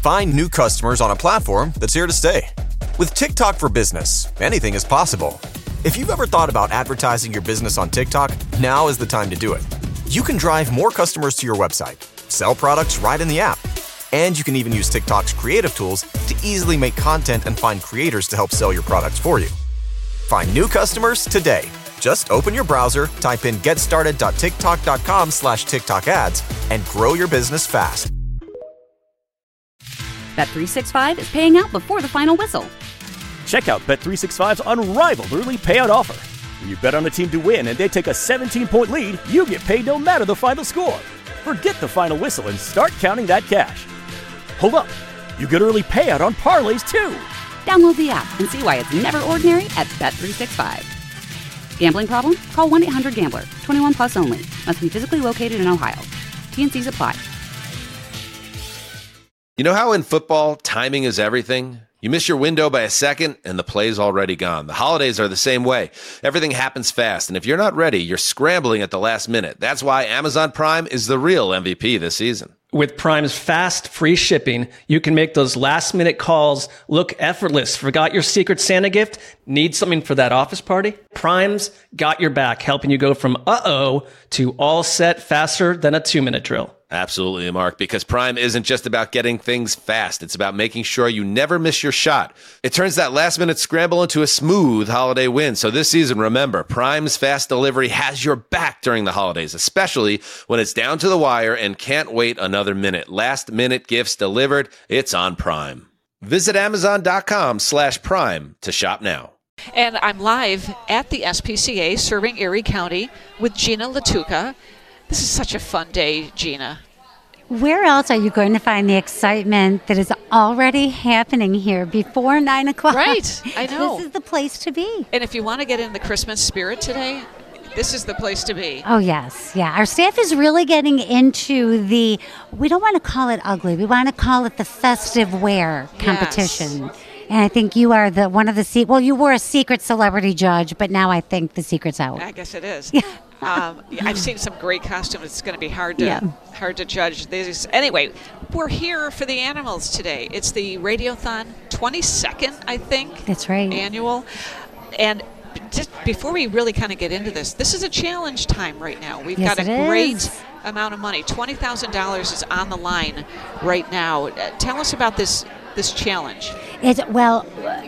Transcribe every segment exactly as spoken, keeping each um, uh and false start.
Find new customers on a platform that's here to stay. With TikTok for Business, anything is possible. If you've ever thought about advertising your business on TikTok, now is the time to do it. You can drive more customers to your website, sell products right in the app, and you can even use TikTok's creative tools to easily make content and find creators to help sell your products for you. Find new customers today. Just open your browser, type in getstarted.tiktok.com slash TikTok ads, and grow your business fast. Bet three sixty-five is paying out before the final whistle. Check out Bet three sixty-five's unrivaled early payout offer. When you bet on a team to win and they take a seventeen-point lead, you get paid no matter the final score. Forget the final whistle and start counting that cash. Hold up. You get early payout on parlays, too. Download the app and see why it's never ordinary at Bet three sixty-five. Gambling problem? Call one eight hundred gambler. twenty-one plus only. Must be physically located in Ohio. T N Cs apply. You know how in football, timing is everything? You miss your window by a second, and the play's already gone. The holidays are the same way. Everything happens fast, and if you're not ready, you're scrambling at the last minute. That's why Amazon Prime is the real M V P this season. With Prime's fast, free shipping, you can make those last-minute calls look effortless. Forgot your Secret Santa gift? Need something for that office party? Prime's got your back, helping you go from uh-oh to all set faster than a two-minute drill. Absolutely, Mark, because Prime isn't just about getting things fast. It's about making sure you never miss your shot. It turns that last-minute scramble into a smooth holiday win. So this season, remember, Prime's fast delivery has your back during the holidays, especially when it's down to the wire and can't wait another minute. Last-minute gifts delivered, it's on Prime. Visit amazon.com slash prime to shop now. And I'm live at the S P C A serving Erie County with Gina Latuca. This is such a fun day, Gina. Where else are you going to find the excitement that is already happening here before nine o'clock? Right, I know. This is the place to be. And if you want to get in the Christmas spirit today, this is the place to be. Oh, yes. Yeah. Our staff is really getting into the, we don't want to call it ugly. We want to call it the festive wear competition. Yes. And I think you are the one of the, se- well, you were a secret celebrity judge, but now I think the secret's out. I guess it is. Yeah. um, I've seen some great costumes. It's going to be hard to yeah. hard to judge these. Anyway, we're here for the animals today. It's the Radiothon twenty-second, I think. That's right. Annual. And just before we really kind of get into this, this is a challenge time right now. We've yes, got a it great is. amount of money. twenty thousand dollars is on the line right now. Uh, tell us about this this challenge. It's, well,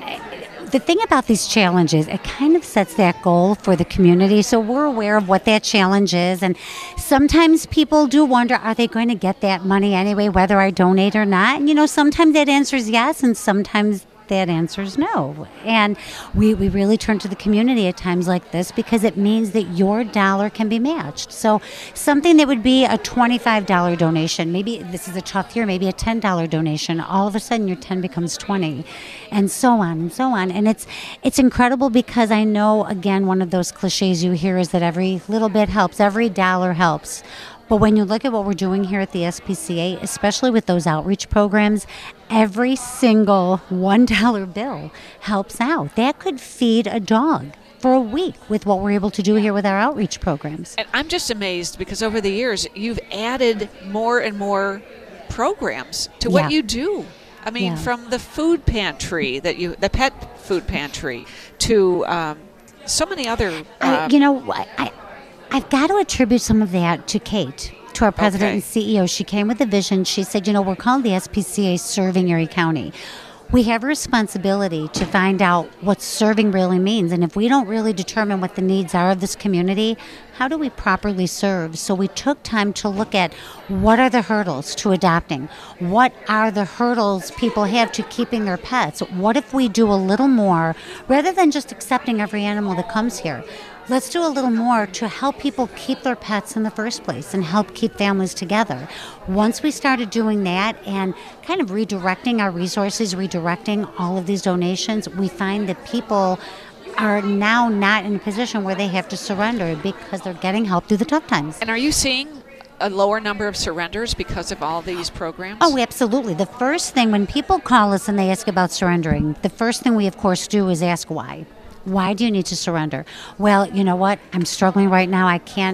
the thing about these challenges, it kind of sets that goal for the community. So we're aware of what that challenge is. And sometimes people do wonder, are they going to get that money anyway, whether I donate or not? And, you know, sometimes that answer is yes, and sometimes that answer is no. And we, we really turn to the community at times like this because it means that your dollar can be matched. So something that would be a twenty-five dollars donation, maybe this is a tough year, maybe a ten dollars donation, all of a sudden your ten becomes twenty, and so on and so on. And it's it's incredible because I know, again, one of those cliches you hear is that every little bit helps, every dollar helps. But when you look at what we're doing here at the S P C A, especially with those outreach programs, every single one dollar bill helps out. That could feed a dog for a week with what we're able to do here with our outreach programs. And I'm just amazed because over the years, you've added more and more programs to what yeah. you do. I mean, yeah. from the food pantry, that you, the pet food pantry, to um, so many other... Uh, I, you know, I... I've got to attribute some of that to Kate, to our president okay. and C E O. She came with a vision. She said, you know, we're called the S P C A Serving Erie County. We have a responsibility to find out what serving really means. And if we don't really determine what the needs are of this community, how do we properly serve? So we took time to look at what are the hurdles to adopting? What are the hurdles people have to keeping their pets? What if we do a little more, rather than just accepting every animal that comes here? Let's do a little more to help people keep their pets in the first place and help keep families together. Once we started doing that and kind of redirecting our resources, redirecting all of these donations, we find that people are now not in a position where they have to surrender because they're getting help through the tough times. And are you seeing a lower number of surrenders because of all these programs? Oh, absolutely. The first thing, when people call us and they ask about surrendering, the first thing we, of course, do is ask why. Why do you need to surrender? Well, you know what? I'm struggling right now. I can't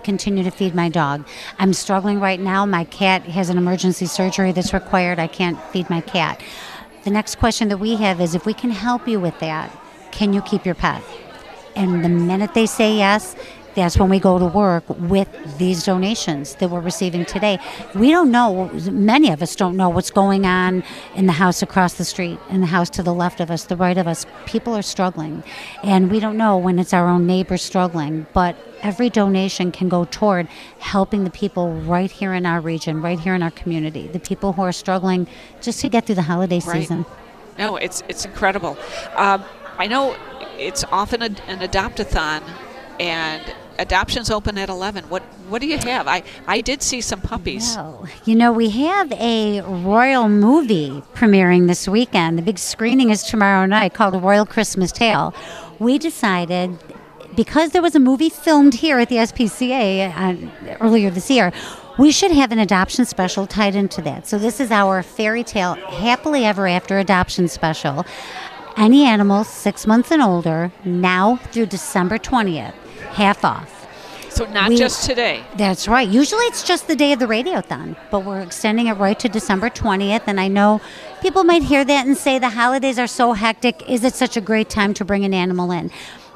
continue to feed my dog. I'm struggling right now. My cat has an emergency surgery that's required. I can't feed my cat. The next question that we have is, if we can help you with that, can you keep your pet? And the minute they say yes, that's when we go to work with these donations that we're receiving today. We don't know, many of us don't know what's going on in the house across the street, in the house to the left of us, the right of us. People are struggling, and we don't know when it's our own neighbors struggling, but every donation can go toward helping the people right here in our region, right here in our community, the people who are struggling just to get through the holiday Right. season. No, it's it's incredible. Um, I know it's often a, an adopt-a-thon, and adoptions open at eleven. What what do you have? I, I did see some puppies. Oh, you know, we have a royal movie premiering this weekend. The big screening is tomorrow night, called A Royal Christmas Tale. We decided, because there was a movie filmed here at the S P C A uh, earlier this year, we should have an adoption special tied into that. So this is our fairy tale happily ever after adoption special. Any animal six months and older, now through December twentieth, half off. So not We- just today. That's right. Usually it's just the day of the Radiothon, but we're extending it right to December twentieth. And I know people might hear that and say the holidays are so hectic. Is it such a great time to bring an animal in?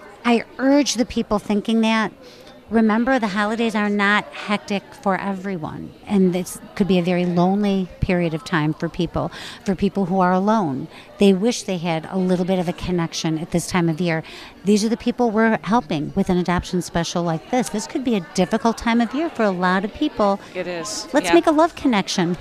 I urge the people thinking that, remember, the holidays are not hectic for everyone. And this could be a very lonely period of time for people, for people who are alone. They wish they had a little bit of a connection at this time of year. These are the people we're helping with an adoption special like this. This could be a difficult time of year for a lot of people. It is. Let's Yeah. make a love connection.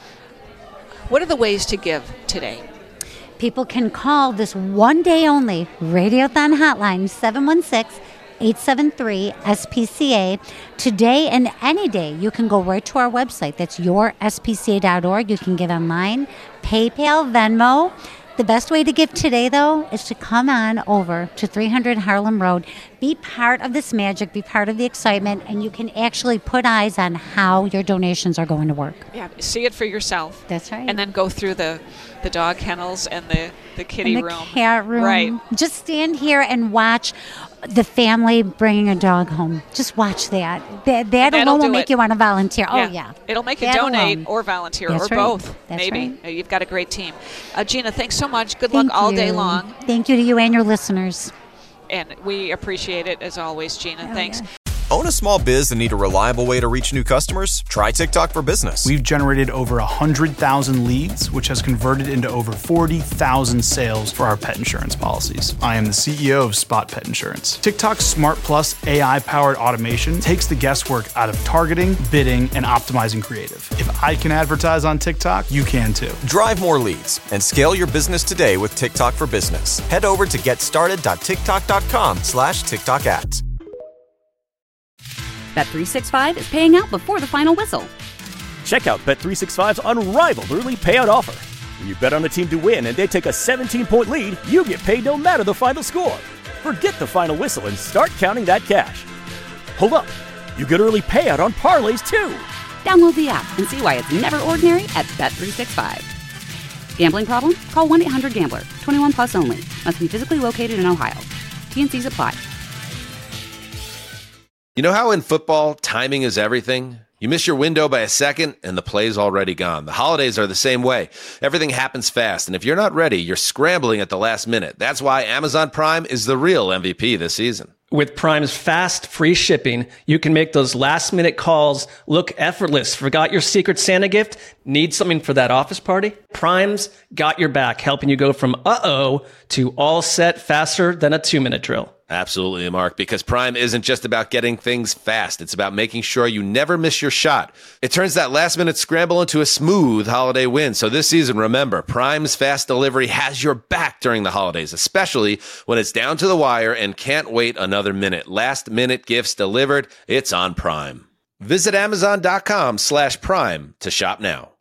What are the ways to give today? People can call this one day only Radiothon hotline, seven one six, eight seven three, S P C A. Today and any day, you can go right to our website. That's your S P C A dot org. You can give online, PayPal, Venmo. The best way to give today, though, is to come on over to three hundred Harlem Road. Be part of this magic, be part of the excitement, and you can actually put eyes on how your donations are going to work. Yeah, see it for yourself. That's right. And then go through the, the dog kennels and the, the kitty in the room. cat room. Right. Just stand here and watch the family bringing a dog home. Just watch that. That, that That'll alone will do make it. you want to volunteer. Oh, yeah. It'll make you That donate alone. or volunteer That's or right. both. That's maybe. right. Uh, You've got a great team. Uh, Gina, thanks so much. Good Thank luck all day you. long. Thank you to you and your listeners. And we appreciate it as always, Gina. Oh, Thanks. yeah. Own a small biz and need a reliable way to reach new customers? Try TikTok for Business. We've generated over one hundred thousand leads, which has converted into over forty thousand sales for our pet insurance policies. I am the C E O of Spot Pet Insurance. TikTok's Smart Plus A I-powered automation takes the guesswork out of targeting, bidding, and optimizing creative. If I can advertise on TikTok, you can too. Drive more leads and scale your business today with TikTok for Business. Head over to getstarted.tiktok.com slash TikTok ads. Bet three sixty-five is paying out before the final whistle. Check out Bet three sixty-five's unrivaled early payout offer. When you bet on a team to win and they take a seventeen-point lead, you get paid no matter the final score. Forget the final whistle and start counting that cash. Hold up, you get early payout on parlays too. Download the app and see why it's never ordinary at Bet three sixty-five. Gambling problem? Call one eight hundred gambler. twenty-one plus only. Must be physically located in Ohio. T and C's apply. You know how in football, timing is everything? You miss your window by a second, and the play's already gone. The holidays are the same way. Everything happens fast, and if you're not ready, you're scrambling at the last minute. That's why Amazon Prime is the real M V P this season. With Prime's fast, free shipping, you can make those last-minute calls look effortless. Forgot your Secret Santa gift? Need something for that office party? Prime's got your back, helping you go from uh-oh to all set faster than a two-minute drill. Absolutely, Mark, because Prime isn't just about getting things fast. It's about making sure you never miss your shot. It turns that last-minute scramble into a smooth holiday win. So this season, remember, Prime's fast delivery has your back during the holidays, especially when it's down to the wire and can't wait another minute. Last-minute gifts delivered. It's on Prime. Visit Amazon.com slash Prime to shop now.